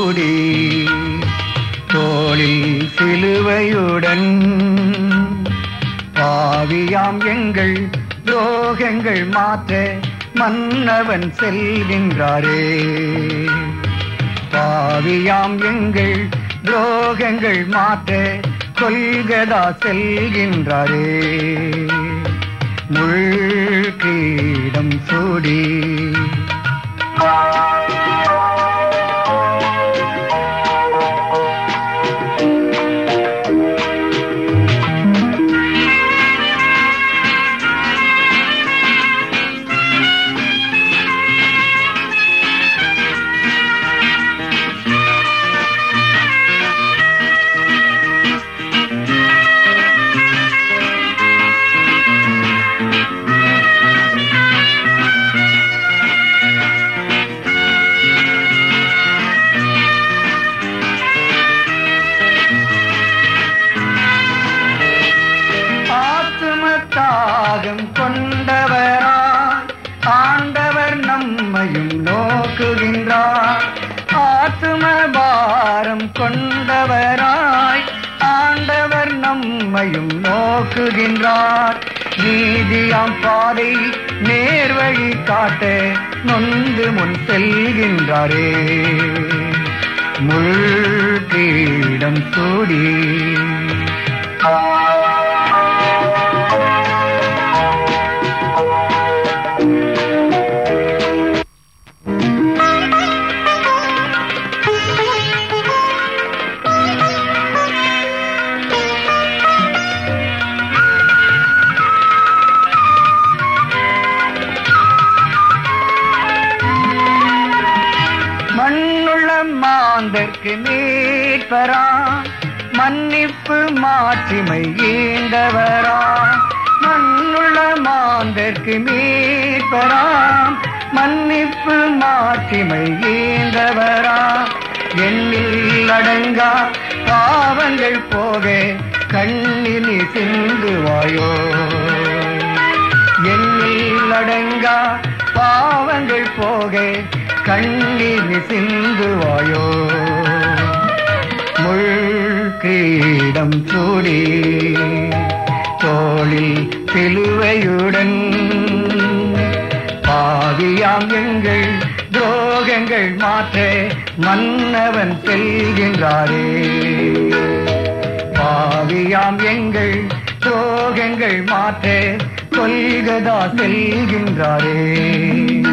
சூடி தோளில் சிலுவையுடன் பாவியாம் எங்கள் துரோகங்கள் மாற்ற மன்னவன் செல்கின்றாரே. பாவியாம் எங்கள் துரோகங்கள் மாற்ற கொல்கதா செல்கின்றாரே. முள்கிரீடம் சூடி தாகம் கொண்டவராய் ஆண்டவர் நம்மையும் நோக்குகின்றார். ஆத்தும பாரம் கொண்டவராய் ஆண்டவர் நம்மையும் நோக்குகின்றார். நீதியாம் பாதை நேர்வழி காட்ட நொந்து முன் செல்கின்றாரே. முள்கிரீடம் சூடி மண்ணுள்ள மாந்தர்க்கு மீட்பரா மன்னிப்பு மாட்சிமை ஈண்டவரா. மண்ணுள்ள மாந்தர்க்கு மீட்பரா மன்னிப்பு மாட்சிமை ஈண்டவரா. எண்ணில் அடங்கா பாவங்கள் போக கண்ணில் சிந்துவாயோ. எண்ணில் அடங்கா பாவங்கள் போக கண்ணீர் சிந்துவாயோ. முள்கிரீடம் சூடி தோளில் சிலுவையுடன் பாவியாம் எங்கள் துரோகங்கள் மாற்ற மன்னவன் செல்கின்றாரே. பாவியாம் எங்கள் துரோகங்கள் மாற்ற கொல்கதா செல்கின்றாரே.